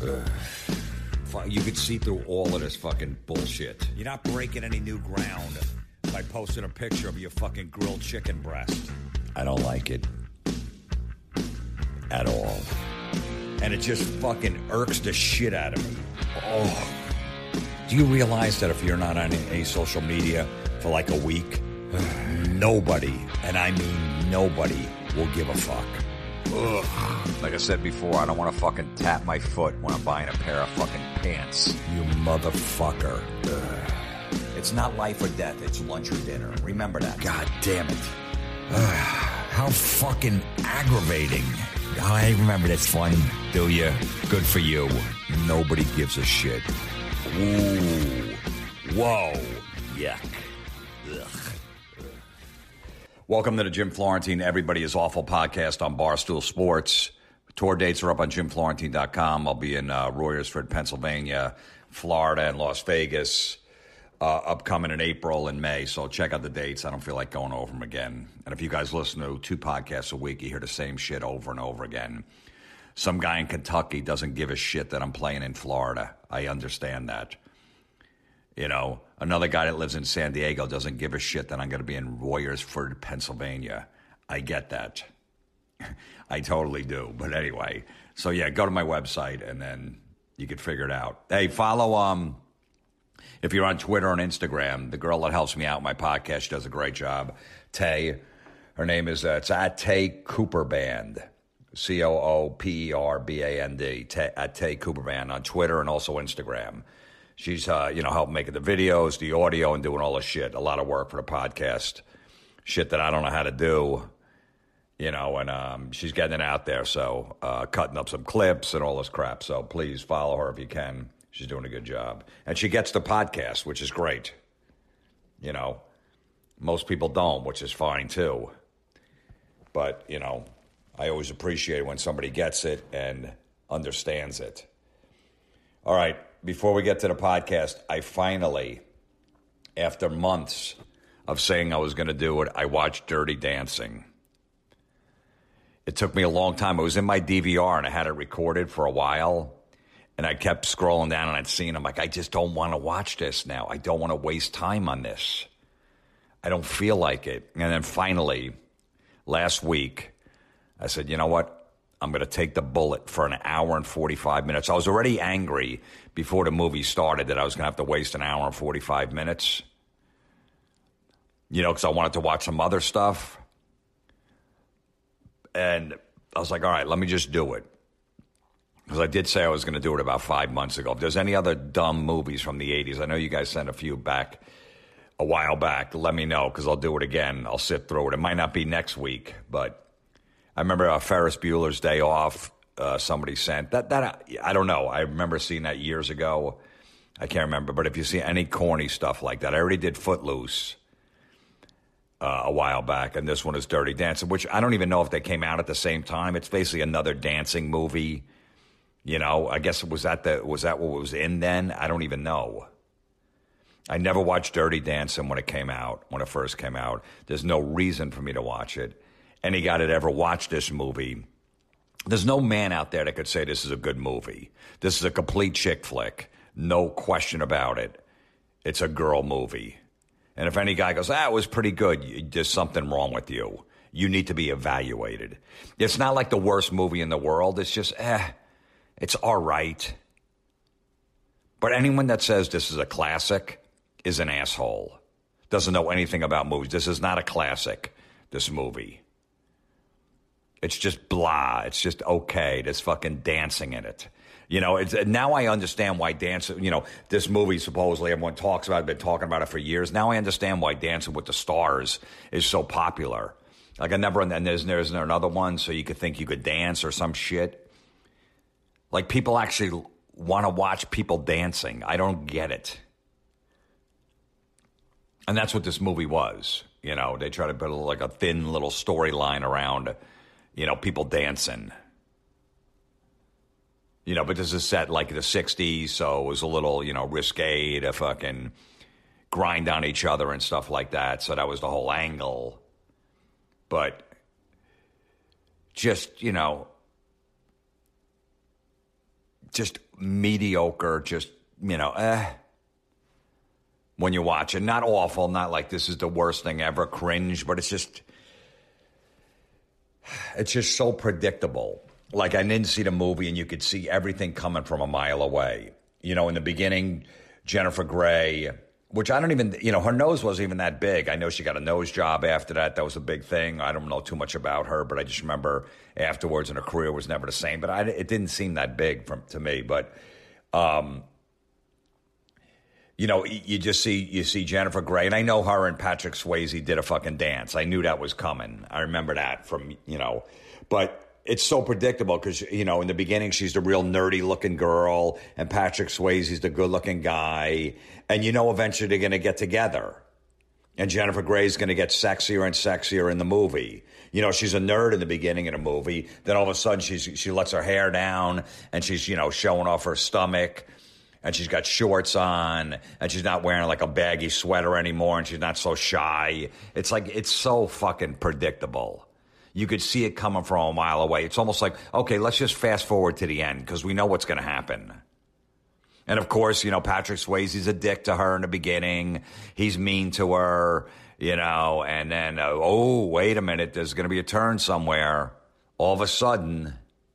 You could see through all of this fucking bullshit. You're not breaking any new ground by posting a picture of your fucking grilled chicken breast. I don't like it. At all. And it just fucking irks the shit out of me. Oh. Do you realize that if you're not on any social media for like a week, nobody, and I mean nobody, will give a fuck? Ugh. Like I said before, I don't want to fucking tap my foot when I'm buying a pair of fucking pants. You motherfucker. It's not life or death, it's lunch or dinner. Remember that. God damn it. How fucking aggravating. I remember that's fun, do you? Good for you. Nobody gives a shit. Ooh. Whoa. Yuck. Ugh. Welcome to the Jim Florentine Everybody is Awful podcast on Barstool Sports. Tour dates are up on JimFlorentine.com. I'll be in Royersford, Pennsylvania, Florida, and Las Vegas. Upcoming in April and May, so check out the dates. I don't feel like going over them again. And if you guys listen to 2 podcasts a week, you hear the same shit over and over again. Some guy in Kentucky doesn't give a shit that I'm playing in Florida. I understand that. You know, another guy that lives in San Diego doesn't give a shit that I'm going to be in Royersford, Pennsylvania. I get that. I totally do. But anyway, so yeah, go to my website and then you can figure it out. Hey, follow if you're on Twitter and Instagram, the girl that helps me out with my podcast, she does a great job. Tay, her name is, it's at Tay Cooper Band, COOPERBAND, at Tay Cooper Band on Twitter and also Instagram. She's, helping making the videos, the audio, and doing all the shit. A lot of work for the podcast. Shit that I don't know how to do, and she's getting it out there. So cutting up some clips and all this crap. So please follow her if you can. She's doing a good job. And she gets the podcast, which is great. Most people don't, which is fine too. But, I always appreciate when somebody gets it and understands it. All right, before we get to the podcast, I finally, after months of saying I was going to do it, I watched Dirty Dancing. It took me a long time. It was in my DVR and I had it recorded for a while. And I kept scrolling down and I'd seen, I'm like, I just don't want to watch this now. I don't want to waste time on this. I don't feel like it. And then finally, last week, I said, you know what? I'm going to take the bullet for an hour and 45 minutes. I was already angry before the movie started that I was going to have to waste an hour and 45 minutes. Because I wanted to watch some other stuff. And I was like, all right, let me just do it. Because I did say I was going to do it about 5 months ago. If there's any other dumb movies from the 80s, I know you guys sent a few back a while back. Let me know because I'll do it again. I'll sit through it. It might not be next week, but I remember Ferris Bueller's Day Off. Somebody sent that. I don't know. I remember seeing that years ago. I can't remember. But if you see any corny stuff like that, I already did Footloose a while back, and this one is Dirty Dancing, which I don't even know if they came out at the same time. It's basically another dancing movie. I guess was that what was in then? I don't even know. I never watched Dirty Dancing when it first came out. There's no reason for me to watch it. Any guy that ever watched this movie, there's no man out there that could say this is a good movie. This is a complete chick flick. No question about it. It's a girl movie. And if any guy goes, it was pretty good, there's something wrong with you. You need to be evaluated. It's not like the worst movie in the world. It's just, it's all right. But anyone that says this is a classic is an asshole. Doesn't know anything about movies. This is not a classic, this movie. It's just blah. It's just okay. There's fucking dancing in it. Now I understand why dancing, this movie supposedly everyone talks about, been talking about it for years. Now I understand why Dancing with the Stars is so popular. Like and then there's another one so you could think you could dance or some shit. Like, people actually want to watch people dancing. I don't get it. And that's what this movie was. They try to build like a thin little storyline around, people dancing. But this is set like the 60s, so it was a little, risque to fucking grind on each other and stuff like that. So that was the whole angle. But just, just mediocre, just, when you watch it. Not awful, not like this is the worst thing ever, cringe, but it's just so predictable. Like, I didn't see the movie, and you could see everything coming from a mile away. In the beginning, Jennifer Grey, which I don't even, her nose wasn't even that big. I know she got a nose job after that. That was a big thing. I don't know too much about her, but I just remember afterwards, and her career was never the same. But it didn't seem that big to me. But, you see Jennifer Grey, and I know her and Patrick Swayze did a fucking dance. I knew that was coming. I remember that from, but it's so predictable because, in the beginning, she's the real nerdy-looking girl, and Patrick Swayze's the good-looking guy, and eventually they're going to get together, and Jennifer Grey's going to get sexier and sexier in the movie. She's a nerd in the beginning of the movie, then all of a sudden she lets her hair down, and she's, showing off her stomach, and she's got shorts on, and she's not wearing like a baggy sweater anymore, and she's not so shy. It's like, it's so fucking predictable. You could see it coming from a mile away. It's almost like, okay, let's just fast forward to the end because we know what's going to happen. And of course, Patrick Swayze's a dick to her in the beginning. He's mean to her, and then, wait a minute, there's going to be a turn somewhere. All of a sudden,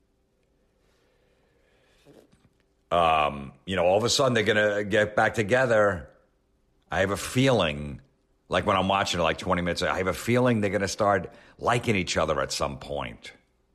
they're going to get back together. I have a feeling, like when I'm watching it like 20 minutes, I have a feeling they're going to start liking each other at some point.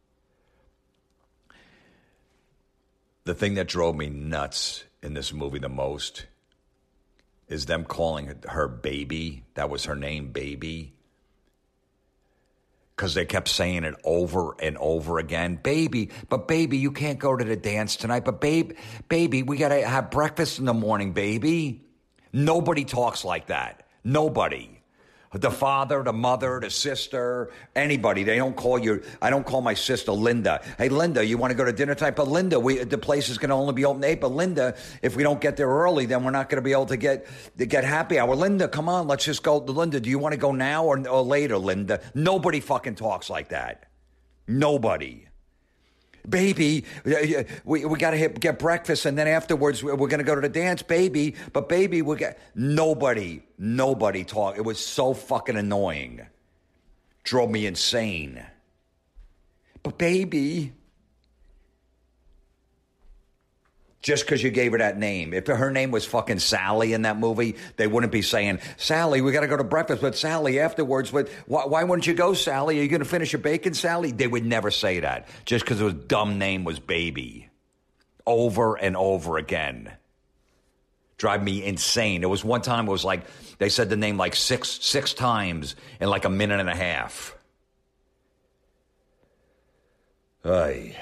The thing that drove me nuts in this movie the most is them calling her Baby. That was her name, Baby. Because they kept saying it over and over again. Baby, you can't go to the dance tonight. But baby, we got to have breakfast in the morning, baby. Nobody talks like that. Nobody. The father, the mother, the sister, anybody. They don't call you. I don't call my sister Linda. Hey, Linda, you want to go to dinner tonight? But Linda, the place is going to only be open 8. But Linda, if we don't get there early, then we're not going to be able to get happy hour. Linda, come on, let's just go. Linda, do you want to go now or later, Linda? Nobody fucking talks like that. Nobody. Baby, we got to get breakfast, and then afterwards we're going to go to the dance, baby. But baby, nobody talk. It was so fucking annoying. Drove me insane. But baby, just because you gave her that name. If her name was fucking Sally in that movie, they wouldn't be saying, Sally, we got to go to breakfast with Sally afterwards. But why wouldn't you go, Sally? Are you going to finish your bacon, Sally? They would never say that just because her dumb name was Baby. Over and over again. Drive me insane. There was one time it was like, they said the name like six times in like a minute and a half. Ay.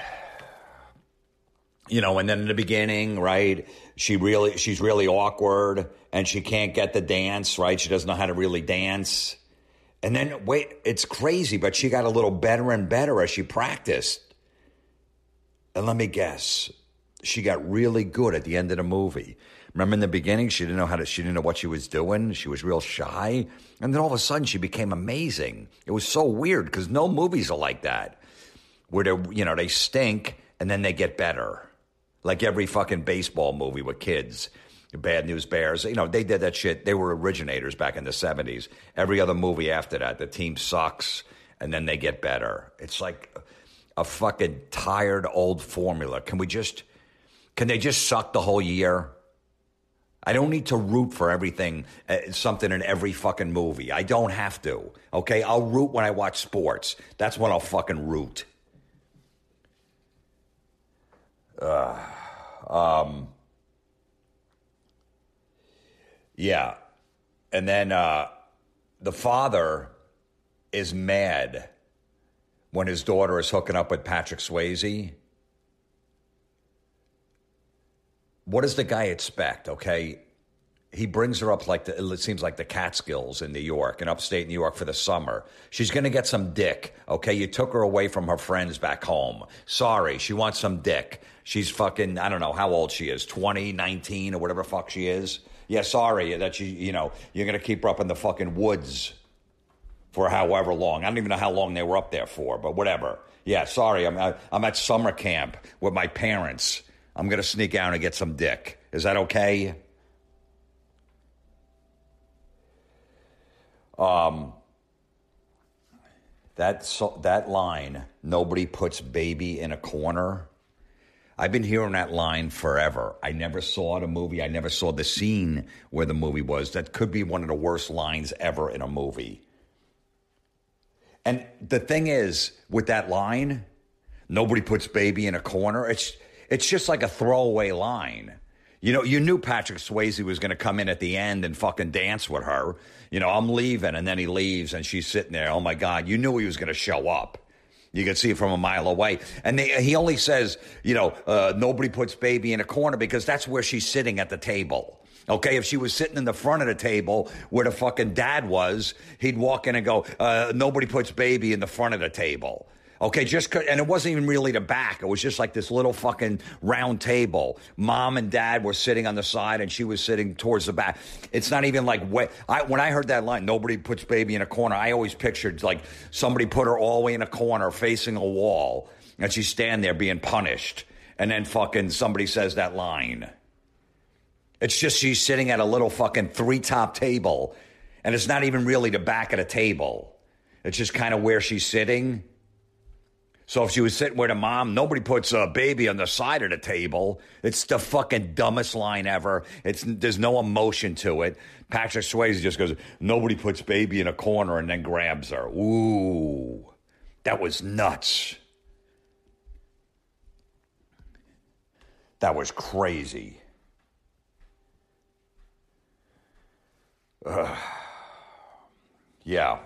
And then in the beginning, right, she's really awkward and she can't get the dance, right? She doesn't know how to really dance. And then, wait, it's crazy, but she got a little better and better as she practiced. And let me guess, she got really good at the end of the movie. Remember in the beginning, she didn't know what she was doing. She was real shy. And then all of a sudden she became amazing. It was so weird because no movies are like that where they stink and then they get better. Like every fucking baseball movie with kids, Bad News Bears, they did that shit. They were originators back in the 70s. Every other movie after that, the team sucks, and then they get better. It's like a fucking tired old formula. Can they just suck the whole year? I don't need to root for everything, something in every fucking movie. I don't have to, okay? I'll root when I watch sports. That's when I'll fucking root. Yeah. And then the father is mad when his daughter is hooking up with Patrick Swayze. What does the guy expect, okay? He brings her up it seems like the Catskills in New York, in upstate New York for the summer. She's going to get some dick, okay? You took her away from her friends back home. Sorry, she wants some dick. She's fucking, I don't know how old she is, 20, 19, or whatever fuck she is. Yeah, sorry that you're going to keep her up in the fucking woods for however long. I don't even know how long they were up there for, but whatever. Yeah, sorry, I'm at summer camp with my parents. I'm going to sneak out and get some dick. Is that okay? That line, nobody puts baby in a corner. I've been hearing that line forever. I never saw the movie. I never saw the scene where the movie was. That could be one of the worst lines ever in a movie. And the thing is, with that line, nobody puts baby in a corner. It's just like a throwaway line. You know, you knew Patrick Swayze was going to come in at the end and fucking dance with her. You know, I'm leaving, and then he leaves, and she's sitting there. Oh, my God. You knew he was going to show up. You could see it from a mile away. And he only says, you know, nobody puts baby in a corner because that's where she's sitting at the table. Okay, if she was sitting in the front of the table where the fucking dad was, he'd walk in and go, nobody puts baby in the front of the table. Okay, and it wasn't even really the back. It was just like this little fucking round table. Mom and dad were sitting on the side, and she was sitting towards the back. It's not even like when I heard that line, nobody puts baby in a corner, I always pictured like somebody put her all the way in a corner facing a wall, and she's standing there being punished, and then fucking somebody says that line. It's just she's sitting at a little fucking 3-top table, and it's not even really the back of the table. It's just kind of where she's sitting. So if she was sitting with her mom, nobody puts a baby on the side of the table. It's the fucking dumbest line ever. There's no emotion to it. Patrick Swayze just goes, nobody puts baby in a corner, and then grabs her. Ooh, that was nuts. That was crazy. Yeah.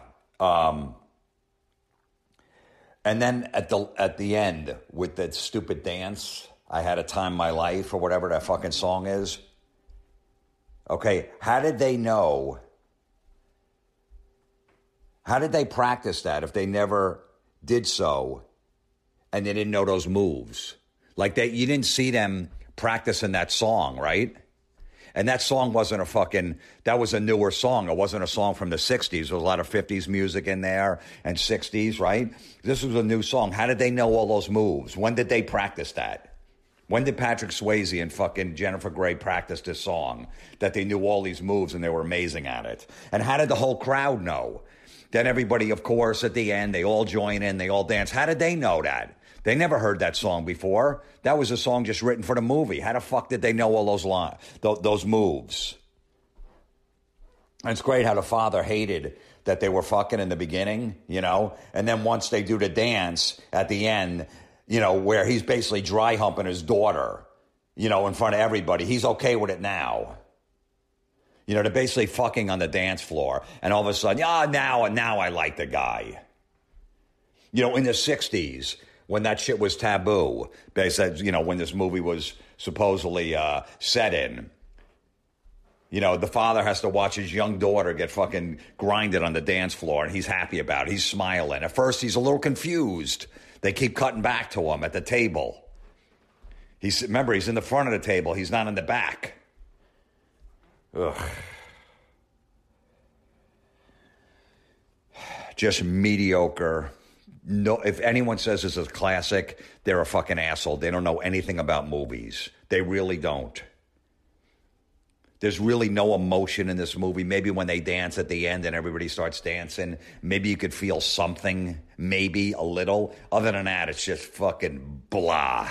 And then at the end with that stupid dance, I Had a Time in My Life, or whatever that fucking song is. Okay, how did they know? How did they practice that if they never did so and they didn't know those moves? Like you didn't see them practicing that song, right? And that song wasn't that was a newer song. It wasn't a song from the 60s. There was a lot of 50s music in there and 60s, right? This was a new song. How did they know all those moves? When did they practice that? When did Patrick Swayze and fucking Jennifer Grey practice this song that they knew all these moves and they were amazing at it? And how did the whole crowd know? Then everybody, of course, at the end, they all join in, they all dance. How did they know that? They never heard that song before. That was a song just written for the movie. How the fuck did they know all those moves? And it's great how the father hated that they were fucking in the beginning, you know? And then once they do the dance at the end, you know, where he's basically dry humping his daughter, you know, in front of everybody, he's okay with it now. You know, they're basically fucking on the dance floor. And all of a sudden, now I like the guy. You know, in the 60s, when that shit was taboo, they said, you know, when this movie was supposedly set in, you know, the father has to watch his young daughter get fucking grinded on the dance floor, and he's happy about it. He's smiling. At first, he's a little confused. They keep cutting back to him at the table. Remember, he's in the front of the table. He's not in the back. Ugh. Just mediocre. No, if anyone says this is a classic, they're a fucking asshole. They don't know anything about movies. They really don't. There's really no emotion in this movie. Maybe when they dance at the end and everybody starts dancing, maybe you could feel something, maybe a little. Other than that, it's just fucking blah.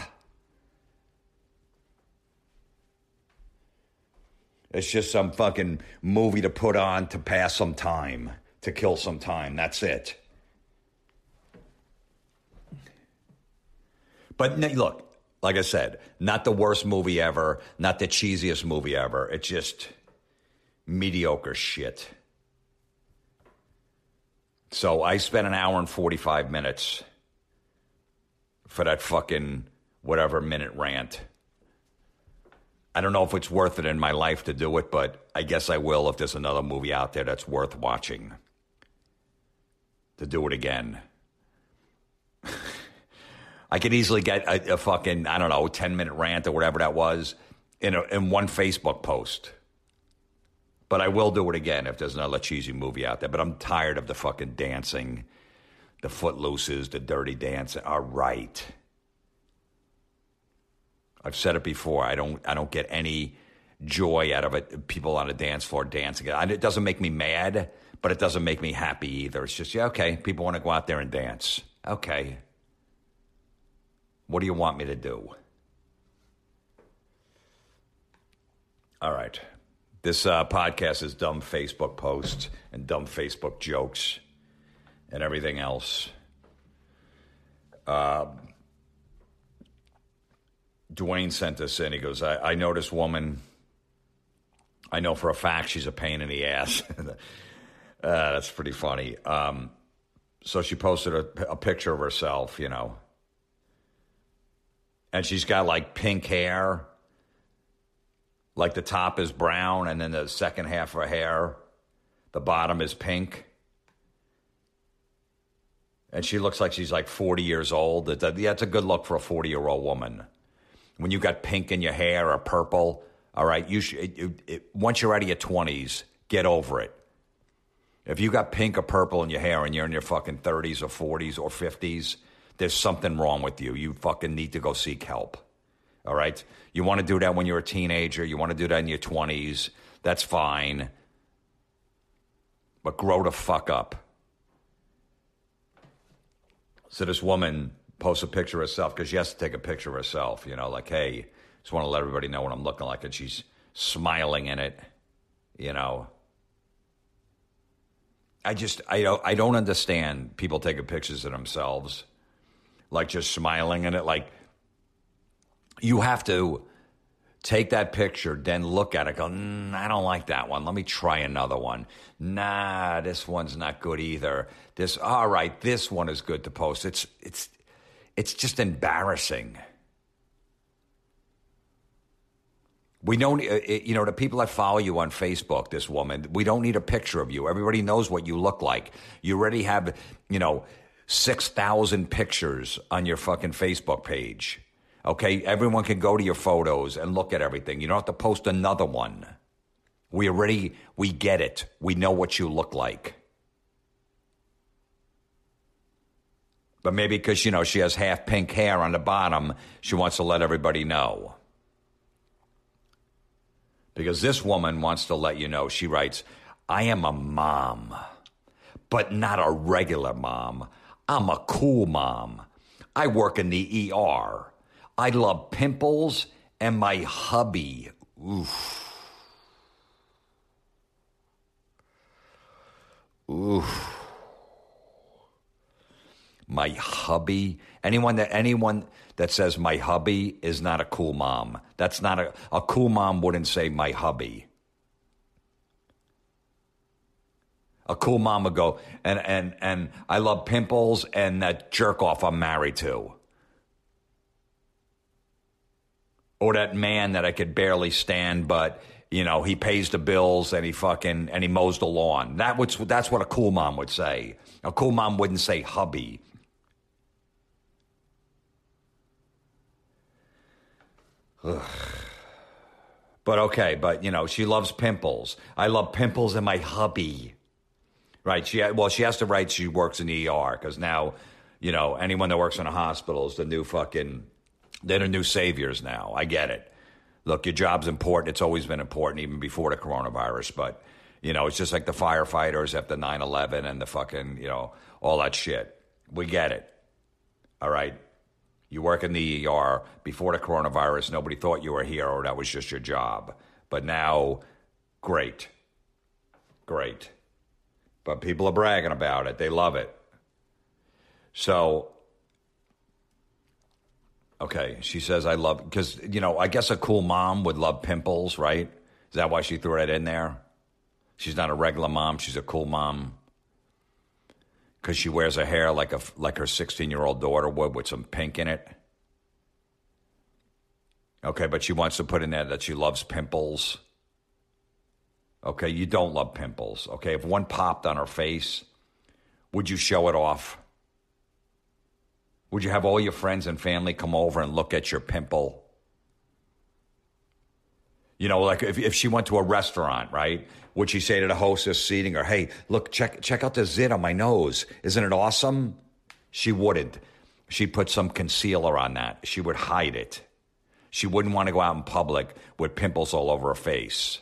It's just some fucking movie to put on to pass some time, to kill some time. That's it. But look, like I said, not the worst movie ever, not the cheesiest movie ever. It's just mediocre shit. So I spent an hour and 45 minutes for that fucking whatever minute rant. I don't know if it's worth it in my life to do it, but I guess I will if there's another movie out there that's worth watching. To do it again. I could easily get a fucking, I don't know, 10-minute rant or whatever that was in one Facebook post. But I will do it again if there's another cheesy movie out there. But I'm tired of the fucking dancing, the Footlooses, the Dirty Dancing. All right. I've said it before. I don't get any joy out of it. People on a dance floor dancing. It doesn't make me mad, but it doesn't make me happy either. It's just, yeah, okay, people want to go out there and dance. Okay. What do you want me to do? All right. This podcast is dumb Facebook posts and dumb Facebook jokes and everything else. Dwayne sent this in. He goes, I know this woman. I know for a fact she's a pain in the ass. That's pretty funny. So she posted a picture of herself, you know. And she's got like pink hair. Like the top is brown and then the second half of her hair, the bottom is pink. And she looks like she's like 40 years old. That's a good look for a 40-year-old woman. When you got pink in your hair or purple, all right, once you're out of your 20s, get over it. If you got pink or purple in your hair and you're in your fucking 30s or 40s or 50s, there's something wrong with you. You fucking need to go seek help, all right? You want to do that when you're a teenager. You want to do that in your 20s. That's fine. But grow the fuck up. So this woman posts a picture of herself because she has to take a picture of herself, you know, like, hey, just want to let everybody know what I'm looking like. And she's smiling in it, you know. I don't understand people taking pictures of themselves, like just smiling in it. Like, you have to take that picture, then look at it, go, I don't like that one. Let me try another one. Nah, this one's not good either. All right, this one is good to post. It's just embarrassing. We don't, the people that follow you on Facebook, this woman, we don't need a picture of you. Everybody knows what you look like. You already have, 6,000 pictures on your fucking Facebook page. Okay, everyone can go to your photos and look at everything. You don't have to post another one. We get it. We know what you look like. But maybe because, she has half pink hair on the bottom, she wants to let everybody know. Because this woman wants to let you know, she writes, I am a mom, but not a regular mom. I'm a cool mom. I work in the ER. I love pimples and my hubby. Oof. Oof. My hubby. Anyone that says my hubby is not a cool mom. That's not a cool mom wouldn't say my hubby. A cool mom would go, and I love pimples and that jerk off I'm married to. Or that man that I could barely stand, but, he pays the bills and he mows the lawn. That's what a cool mom would say. A cool mom wouldn't say hubby. Ugh. But okay, she loves pimples. I love pimples and my hubby. Right, she has to write she works in the ER because now, anyone that works in a hospital is the new they're the new saviors now. I get it. Look, your job's important. It's always been important, even before the coronavirus. But, it's just like the firefighters after 9/11 and the fucking, all that shit. We get it. All right? You work in the ER. Before the coronavirus, nobody thought you were a hero. That was just your job. But now, great. Great. But people are bragging about it. They love it. So, okay, she says, I love, because, I guess a cool mom would love pimples, right? Is that why she threw that in there? She's not a regular mom. She's a cool mom. Because she wears her hair like her 16-year-old daughter would with some pink in it. Okay, but she wants to put in there that she loves pimples. Okay, you don't love pimples. Okay, if one popped on her face, would you show it off? Would you have all your friends and family come over and look at your pimple? Like if she went to a restaurant, right? Would she say to the hostess seating her, hey, look, check out the zit on my nose. Isn't it awesome? She wouldn't. She'd put some concealer on that. She would hide it. She wouldn't want to go out in public with pimples all over her face.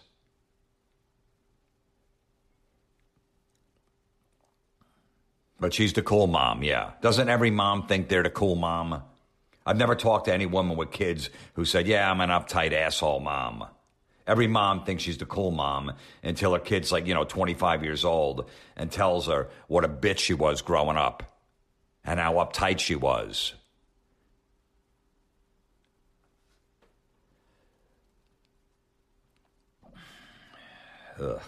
But she's the cool mom, yeah. Doesn't every mom think they're the cool mom? I've never talked to any woman with kids who said, yeah, I'm an uptight asshole mom. Every mom thinks she's the cool mom until her kid's like, 25 years old and tells her what a bitch she was growing up and how uptight she was. Ugh.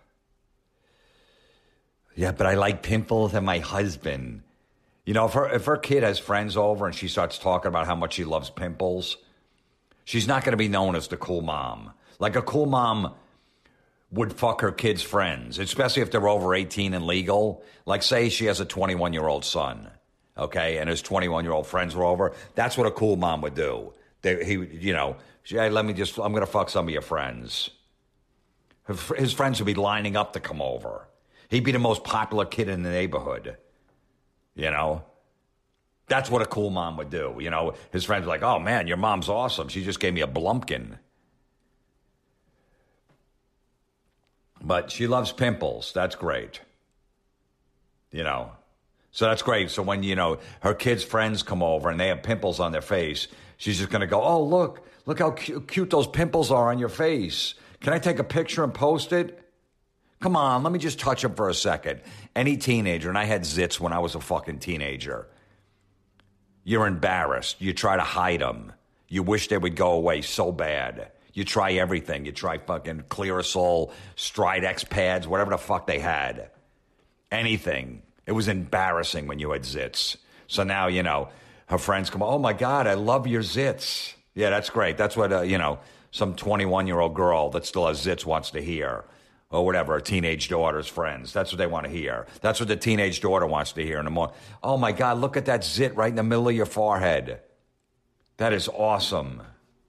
Yeah, but I like pimples and my husband. If her kid has friends over and she starts talking about how much she loves pimples, she's not going to be known as the cool mom. Like a cool mom would fuck her kids' friends, especially if they're over 18 and legal. Like say she has a 21-year-old son, okay, and his 21-year-old friends were over. That's what a cool mom would do. Hey, I'm going to fuck some of your friends. His friends would be lining up to come over. He'd be the most popular kid in the neighborhood. That's what a cool mom would do. His friends were like, oh man, your mom's awesome. She just gave me a Blumpkin. But she loves pimples. That's great. So that's great. So when, her kids' friends come over and they have pimples on their face, she's just going to go, oh, look how cute those pimples are on your face. Can I take a picture and post it? Come on, let me just touch them for a second. Any teenager, and I had zits when I was a fucking teenager. You're embarrassed. You try to hide them. You wish they would go away so bad. You try everything. You try fucking Clearasil, Stridex pads, whatever the fuck they had. Anything. It was embarrassing when you had zits. So now, her friends come, oh my God, I love your zits. Yeah, that's great. That's what, some 21-year-old girl that still has zits wants to hear. Or whatever, a teenage daughter's friends. That's what they want to hear. That's what the teenage daughter wants to hear in the morning. Oh my God, look at that zit right in the middle of your forehead. That is awesome.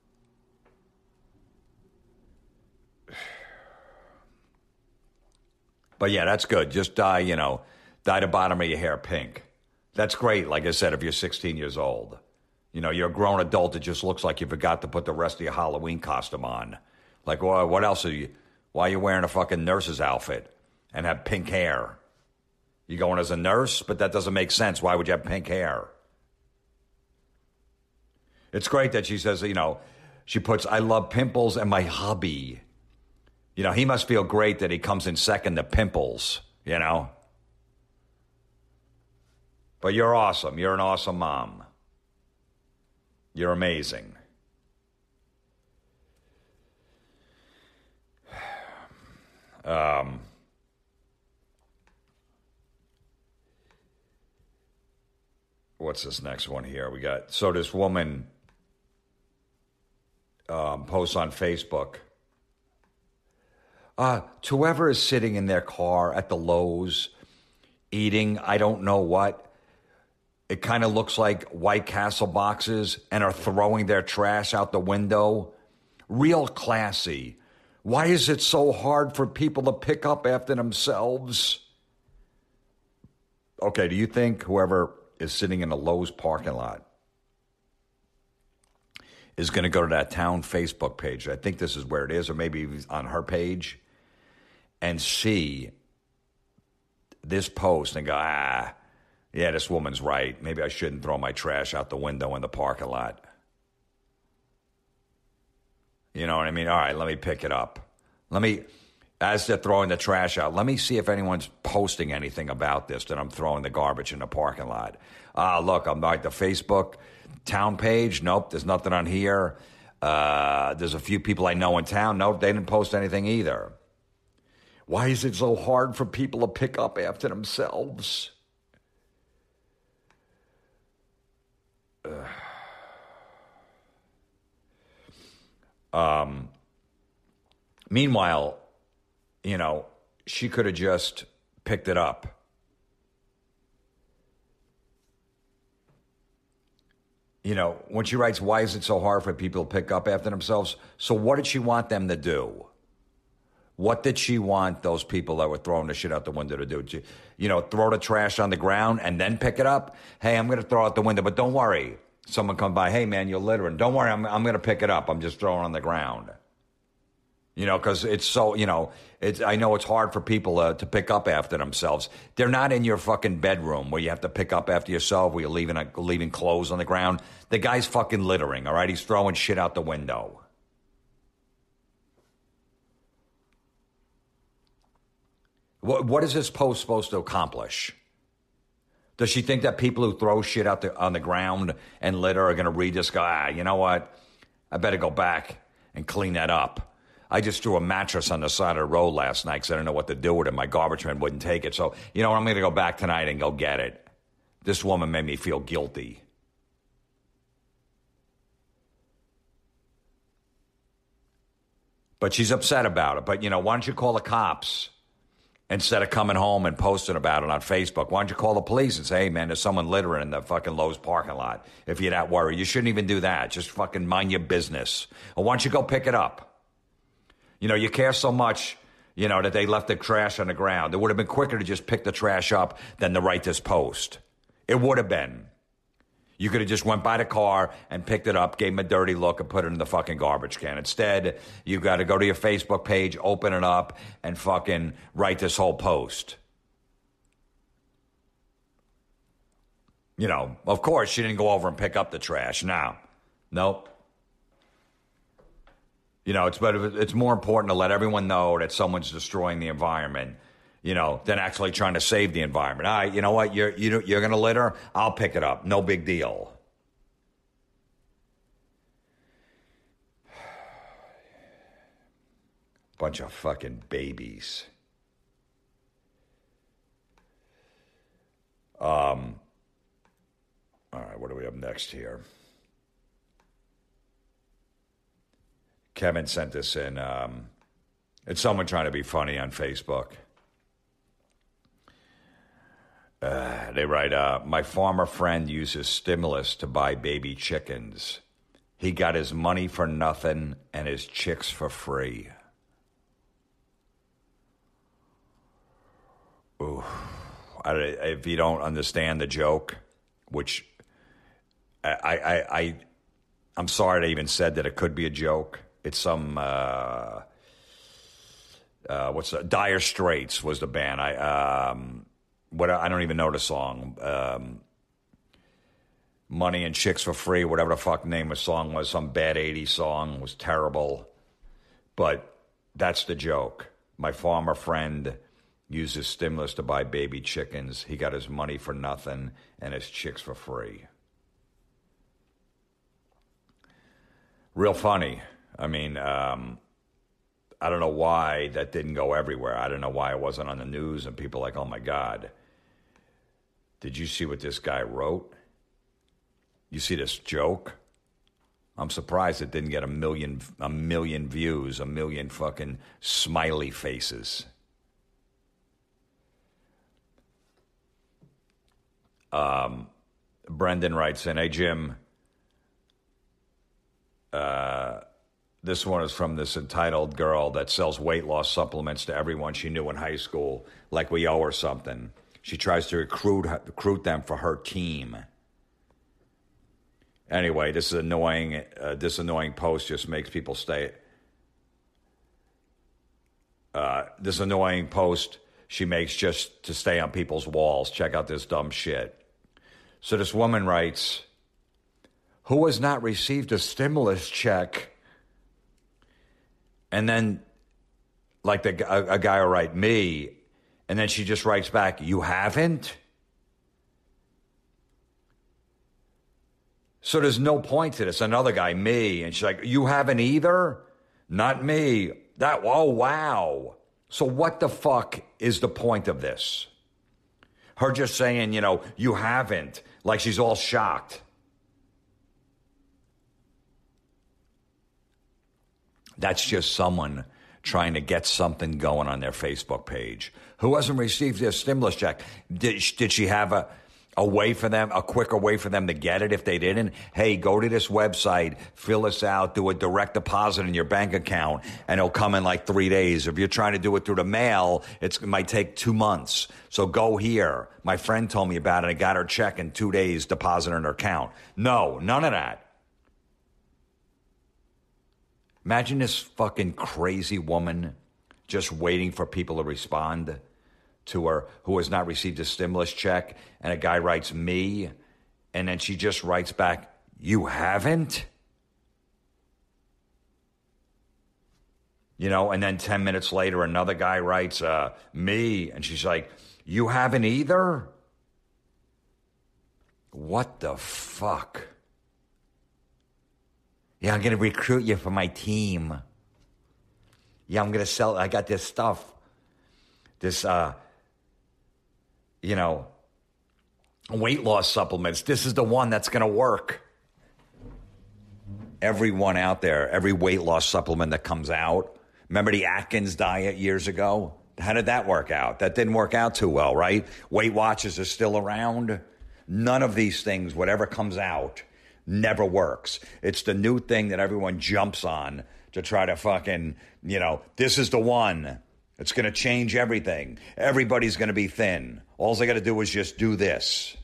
But yeah, that's good. Just dye the bottom of your hair pink. That's great, like I said, if you're 16 years old. You're a grown adult that just looks like you forgot to put the rest of your Halloween costume on. Like, well, what else are you... Why are you wearing a fucking nurse's outfit and have pink hair? You going as a nurse? But that doesn't make sense. Why would you have pink hair? It's great that she says, she puts, I love pimples and my hubby. He must feel great that he comes in second to pimples, But you're awesome. You're an awesome mom. You're amazing. What's this next one here? We got, so this woman posts on Facebook. To whoever is sitting in their car at the Lowe's eating, I don't know what, it kind of looks like White Castle boxes and are throwing their trash out the window. Real classy. Why is it so hard for people to pick up after themselves? Okay, do you think whoever is sitting in a Lowe's parking lot is going to go to that town Facebook page? I think this is where it is, or maybe on her page, and see this post and go, yeah, this woman's right. Maybe I shouldn't throw my trash out the window in the parking lot. You know what I mean? All right, let me pick it up. As they're throwing the trash out, let me see if anyone's posting anything about this, that I'm throwing the garbage in the parking lot. Look, I'm like the Facebook town page. Nope, there's nothing on here. There's a few people I know in town. Nope, they didn't post anything either. Why is it so hard for people to pick up after themselves? Meanwhile, she could have just picked it up. When she writes, why is it so hard for people to pick up after themselves? So what did she want them to do? What did she want those people that were throwing the shit out the window to do? Throw the trash on the ground and then pick it up? Hey, I'm going to throw out the window, but don't worry. Someone come by, hey, man, you're littering. Don't worry, I'm going to pick it up. I'm just throwing it on the ground. You know, because it's so, you know, I know it's hard for people to pick up after themselves. They're not in your fucking bedroom where you have to pick up after yourself, where you're leaving clothes on the ground. The guy's fucking littering, all right? He's throwing shit out the window. What is this post supposed to accomplish? Does she think that people who throw shit out on the ground and litter are going to read this guy? You know what? I better go back and clean that up. I just threw a mattress on the side of the road last night because I didn't know what to do with it. My garbage man wouldn't take it. So, you know what? I'm going to go back tonight and go get it. This woman made me feel guilty. But she's upset about it. But, you know, why don't you call the cops instead of coming home and posting about it on Facebook? Why don't you call the police and say, hey, man, there's someone littering in the fucking Lowe's parking lot. If you're that worried, you shouldn't even do that. Just fucking mind your business. Or why don't you go pick it up? You know, you care so much, you know, that they left the trash on the ground. It would have been quicker to just pick the trash up than to write this post. It would have been. You could have just went by the car and picked it up, gave him a dirty look, and put it in the fucking garbage can. Instead, you got to go to your Facebook page, open it up, and fucking write this whole post. You know, of course, she didn't go over and pick up the trash. Nope. You know, it's more important to let everyone know that someone's destroying the environment, you know, than actually trying to save the environment. All right, you know what? You're going to litter? I'll pick it up. No big deal. Bunch of fucking babies. All right, what do we have next here? Kevin sent this in. It's someone trying to be funny on Facebook. They write, my farmer friend uses stimulus to buy baby chickens. He got his money for nothing and his chicks for free. Ooh. If you don't understand the joke, which I'm sorry I even said that it could be a joke. It's some, Dire Straits was the band. I don't even know the song. Money and Chicks for Free, whatever the fuck name of the song was, some bad 80s song, was terrible. But that's the joke. My farmer friend uses stimulus to buy baby chickens. He got his money for nothing and his chicks for free. Real funny. I mean, I don't know why that didn't go everywhere. I don't know why it wasn't on the news and people like, oh my God. Did you see what this guy wrote? You see this joke? I'm surprised it didn't get a million views, a million fucking smiley faces. Brendan writes in, hey, Jim, this one is from this entitled girl that sells weight loss supplements to everyone she knew in high school, like we owe her something. She tries to recruit them for her team. Anyway, this is annoying. This annoying post just makes people stay. This annoying post she makes just to stay on people's walls. Check out this dumb shit. So this woman writes, who has not received a stimulus check? And then, like a guy will write, me. And then she just writes back, you haven't? So there's no point to this. Another guy, me. And she's like, you haven't either? Not me. Oh, wow. So what the fuck is the point of this? Her just saying, you haven't. Like she's all shocked. That's just someone trying to get something going on their Facebook page. Who hasn't received their stimulus check? Did she have a quicker way for them to get it if they didn't. Hey, go to this website, fill this out, do a direct deposit in your bank account, and it'll come in like 3 days. If you're trying to do it through the mail, it might take 2 months. So go here. My friend told me about it. I got her check in 2 days, deposit in her account. No, none of that. Imagine this fucking crazy woman just waiting for people to respond to her who has not received a stimulus check, and a guy writes me, and then she just writes back, you haven't? You know, and then 10 minutes later, another guy writes me, and she's like, you haven't either? What the fuck? Yeah, I'm going to recruit you for my team. Yeah, I'm going to sell, I got this stuff. This, weight loss supplements. This is the one that's going to work. Everyone out there, every weight loss supplement that comes out. Remember the Atkins diet years ago? How did that work out? That didn't work out too well, right? Weight Watchers are still around. None of these things, whatever comes out, never works. It's the new thing that everyone jumps on to try to fucking, this is the one. It's going to change everything. Everybody's going to be thin. All they got to do is just do this.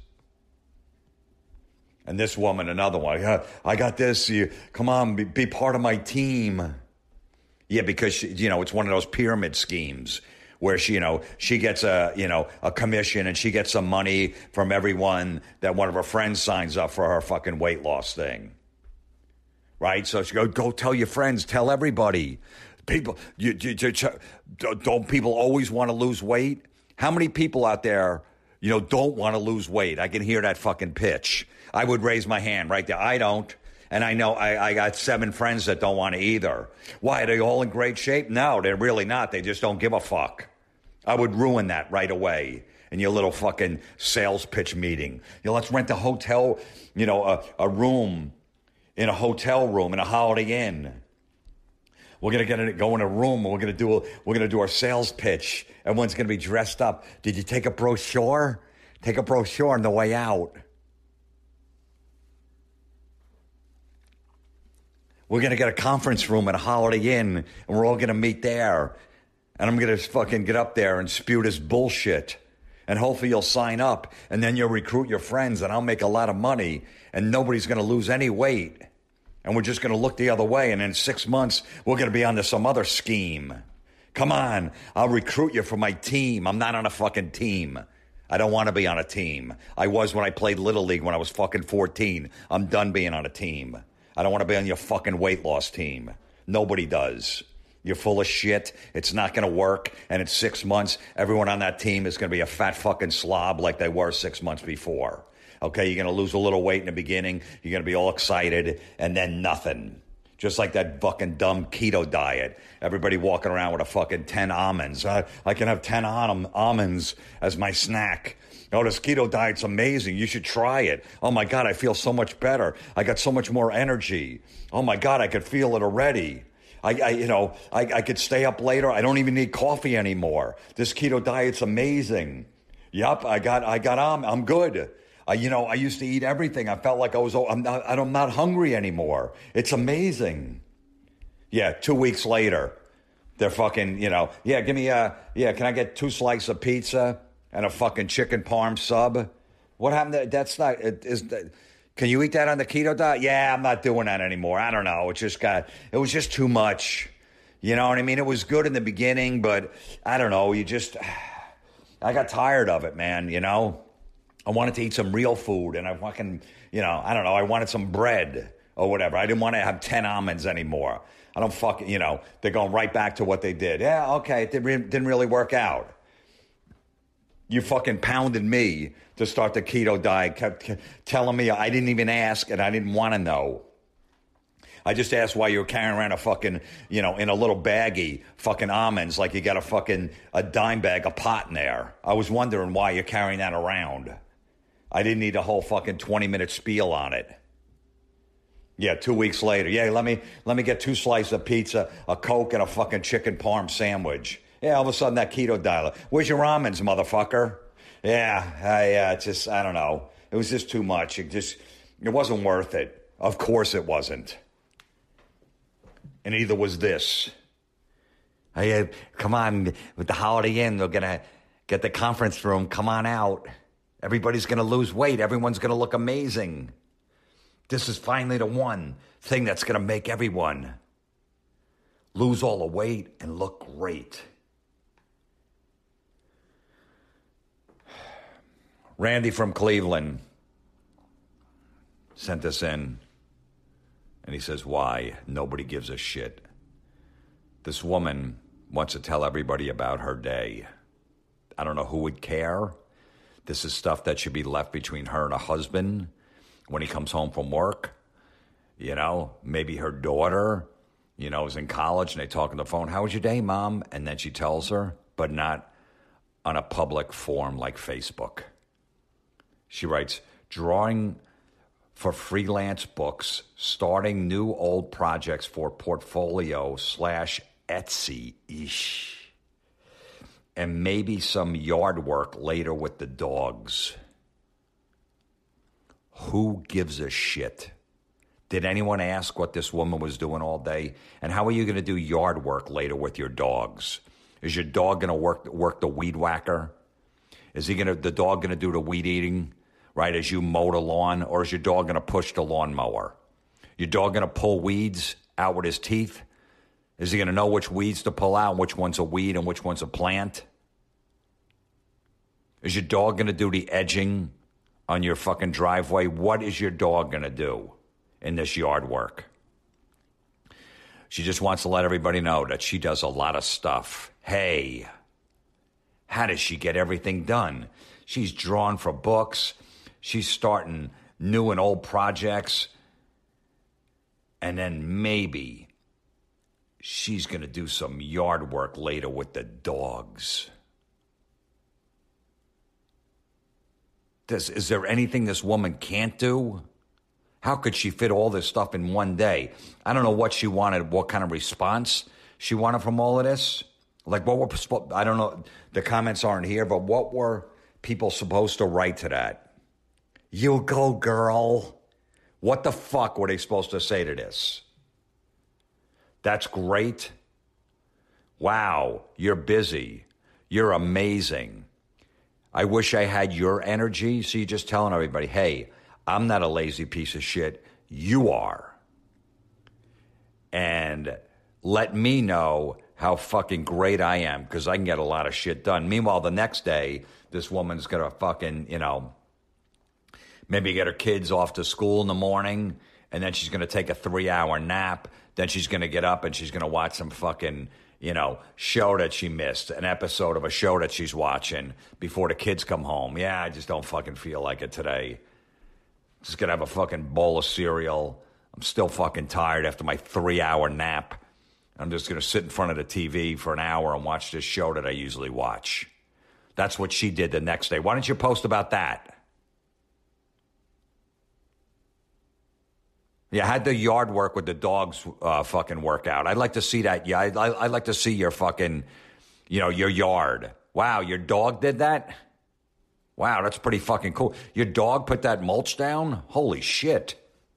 And this woman, another one. I got this. Come on, be part of my team. Yeah, because it's one of those pyramid schemes where she gets a commission and she gets some money from everyone that one of her friends signs up for her fucking weight loss thing. Right? So she go tell your friends, tell everybody. People, don't people always want to lose weight? How many people out there, don't want to lose weight? I can hear that fucking pitch. I would raise my hand right there. I don't. And I know I got 7 friends that don't want to either. Why? Are they all in great shape? No, they're really not. They just don't give a fuck. I would ruin that right away in your little fucking sales pitch meeting. Let's rent a hotel, a room in a hotel room in a Holiday Inn. We're gonna go in a room. We're gonna do our sales pitch. Everyone's gonna be dressed up. Did you take a brochure? Take a brochure on the way out. We're gonna get a conference room at a Holiday Inn, and we're all gonna meet there. And I'm gonna fucking get up there and spew this bullshit. And hopefully you'll sign up, and then you'll recruit your friends, and I'll make a lot of money, and nobody's gonna lose any weight. And we're just going to look the other way. And in 6 months, we're going to be onto some other scheme. Come on. I'll recruit you for my team. I'm not on a fucking team. I don't want to be on a team. I was when I played Little League when I was fucking 14. I'm done being on a team. I don't want to be on your fucking weight loss team. Nobody does. You're full of shit. It's not going to work. And in 6 months, everyone on that team is going to be a fat fucking slob like they were 6 months before. Okay, you're going to lose a little weight in the beginning. You're going to be all excited, and then nothing. Just like that fucking dumb keto diet. Everybody walking around with a fucking 10 almonds. I can have 10 almonds as my snack. Oh, this keto diet's amazing. You should try it. Oh, my God, I feel so much better. I got so much more energy. Oh, my God, I could feel it already. I could stay up later. I don't even need coffee anymore. This keto diet's amazing. Yup, I'm good. I used to eat everything. I felt like I'm not hungry anymore. It's amazing. Yeah, 2 weeks later, they're fucking, give me can I get 2 slices of pizza and a fucking chicken parm sub? What happened? Can you eat that on the keto diet? Yeah, I'm not doing that anymore. I don't know. It was just too much. You know what I mean? It was good in the beginning, but I don't know. I got tired of it, man, I wanted to eat some real food, and I fucking, I don't know, I wanted some bread or whatever. I didn't want to have 10 almonds anymore. I don't fucking, they're going right back to what they did. Yeah, okay, it didn't really work out. You fucking pounded me to start the keto diet, kept telling me I didn't even ask, and I didn't want to know. I just asked why you were carrying around a fucking, in a little baggie, fucking almonds, like you got a dime bag, a pot in there. I was wondering why you're carrying that around. I didn't need a whole fucking 20-minute spiel on it. Yeah, 2 weeks later. Yeah, let me get 2 slices of pizza, a Coke, and a fucking chicken parm sandwich. Yeah, all of a sudden that keto diet. Where's your almonds, motherfucker? I don't know. It was just too much. It wasn't worth it. Of course it wasn't. And neither was this. Come on, with the Holiday Inn, they're going to get the conference room. Come on out. Everybody's going to lose weight. Everyone's going to look amazing. This is finally the one thing that's going to make everyone lose all the weight and look great. Randy from Cleveland sent this in, and he says, why? Nobody gives a shit. This woman wants to tell everybody about her day. I don't know who would care. This is stuff that should be left between her and her husband when he comes home from work. You know, maybe her daughter, you know, is in college and they talk on the phone. How was your day, Mom? And then she tells her, but not on a public forum like Facebook. She writes, drawing for freelance books, starting new old projects for portfolio/Etsy-ish, and maybe some yard work later with the dogs. Who gives a shit? Did anyone ask what this woman was doing all day? And how are you going to do yard work later with your dogs? Is your dog going to work the weed whacker? Is the dog going to do the weed eating, right, as you mow the lawn? Or is your dog going to push the lawnmower? Your dog going to pull weeds out with his teeth? Is he going to know which weeds to pull out, which one's a weed and which one's a plant? Is your dog going to do the edging on your fucking driveway? What is your dog going to do in this yard work? She just wants to let everybody know that she does a lot of stuff. Hey, how does she get everything done? She's drawn for books. She's starting new and old projects. And then maybe she's going to do some yard work later with the dogs. Is there anything this woman can't do? How could she fit all this stuff in one day? I don't know what she wanted, what kind of response she wanted from all of this. Like, I don't know, the comments aren't here, but what were people supposed to write to that? You go, girl. What the fuck were they supposed to say to this? That's great. Wow, you're busy. You're amazing. I wish I had your energy. So you're just telling everybody, hey, I'm not a lazy piece of shit. You are. And let me know how fucking great I am because I can get a lot of shit done. Meanwhile, the next day, this woman's going to fucking, maybe get her kids off to school in the morning, and then she's going to take a 3-hour nap. Then she's going to get up and she's going to watch some fucking, show that she missed, an episode of a show that she's watching before the kids come home. Yeah, I just don't fucking feel like it today. Just going to have a fucking bowl of cereal. I'm still fucking tired after my 3-hour nap. I'm just going to sit in front of the TV for an hour and watch this show that I usually watch. That's what she did the next day. Why don't you post about that? Yeah, had the yard work with the dogs fucking work out. I'd like to see that. Yeah, I'd like to see your fucking, your yard. Wow, your dog did that? Wow, that's pretty fucking cool. Your dog put that mulch down? Holy shit.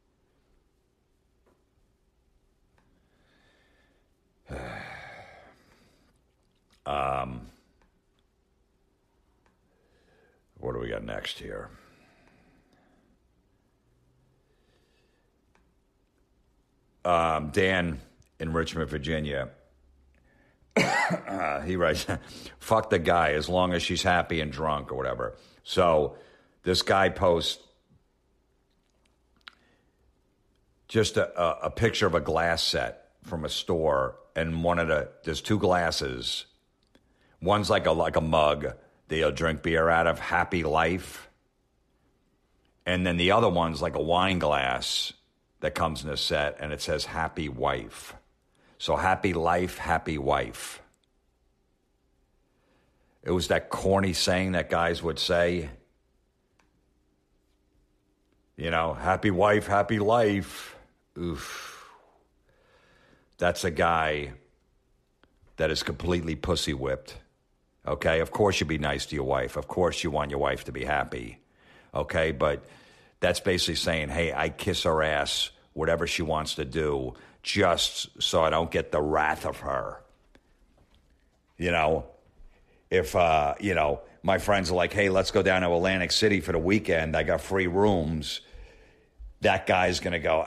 What do we got next here? Dan in Richmond, Virginia, he writes, fuck the guy as long as she's happy and drunk or whatever. So this guy posts just a picture of a glass set from a store, and there's two glasses. One's like a mug that you'll drink beer out of, Happy Life. And then the other one's like a wine glass that comes in a set, and it says Happy Wife. So Happy Life, Happy Wife. It was that corny saying that guys would say, Happy Wife, Happy Life. Oof. That's a guy that is completely pussy whipped Okay, of course you be nice to your wife. Of course you want your wife to be happy. Okay, but that's basically saying, hey, I kiss her ass, whatever she wants to do, just so I don't get the wrath of her. You know, if, my friends are like, hey, let's go down to Atlantic City for the weekend. I got free rooms. That guy's going to go,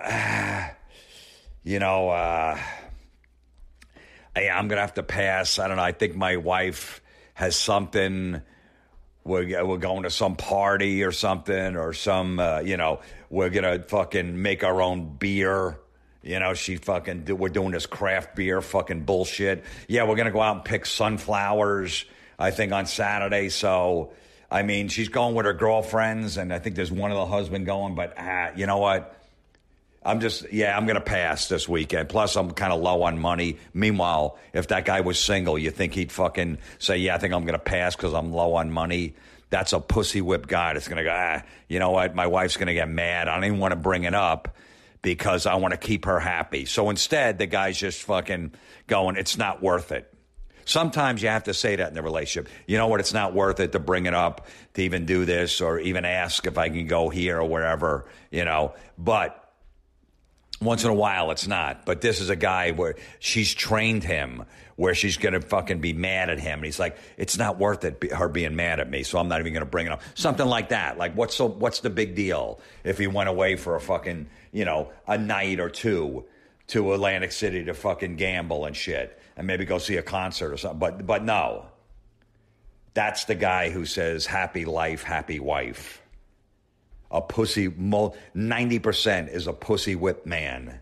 hey, I'm going to have to pass. I don't know. I think my wife has something. We're going to some party or something or some, we're going to fucking make our own beer. We're doing this craft beer fucking bullshit. Yeah, we're going to go out and pick sunflowers, I think, on Saturday. So, I mean, she's going with her girlfriends, and I think there's one of the husband going, but you know what? I'm going to pass this weekend. Plus, I'm kind of low on money. Meanwhile, if that guy was single, you think he'd fucking say, yeah, I think I'm going to pass because I'm low on money? That's a pussy whip guy that's going to go, you know what? My wife's going to get mad. I don't even want to bring it up because I want to keep her happy. So instead, the guy's just fucking going, it's not worth it. Sometimes you have to say that in the relationship. You know what? It's not worth it to bring it up, to even do this or even ask if I can go here or wherever, But once in a while, it's not. But this is a guy where she's trained him, where she's going to fucking be mad at him. And he's like, it's not worth it, her being mad at me, so I'm not even going to bring it up. Something like that. Like, what's the big deal if he went away for a fucking, a night or two to Atlantic City to fucking gamble and shit and maybe go see a concert or something. But no. That's the guy who says, happy life, happy wife. A pussy, 90% is a pussy whip man.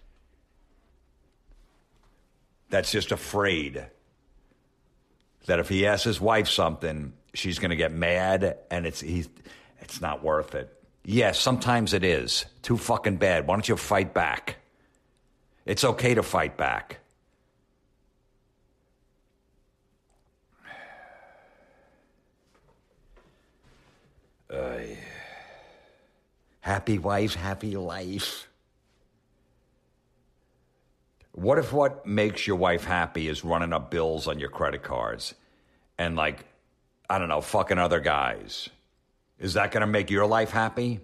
That's just afraid that if he asks his wife something, she's going to get mad and it's not worth it. Yes, sometimes it is. Too fucking bad. Why don't you fight back? It's okay to fight back. Happy wife, happy life. What if what makes your wife happy is running up bills on your credit cards and fucking other guys? Is that going to make your life happy?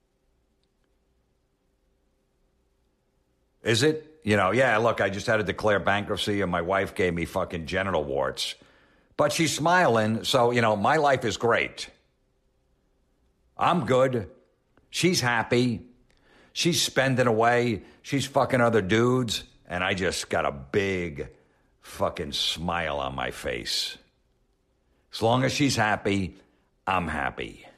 Is it? Yeah, look, I just had to declare bankruptcy and my wife gave me fucking genital warts. But she's smiling, so, my life is great. I'm good. She's happy. She's spending away. She's fucking other dudes. And I just got a big fucking smile on my face. As long as she's happy, I'm happy.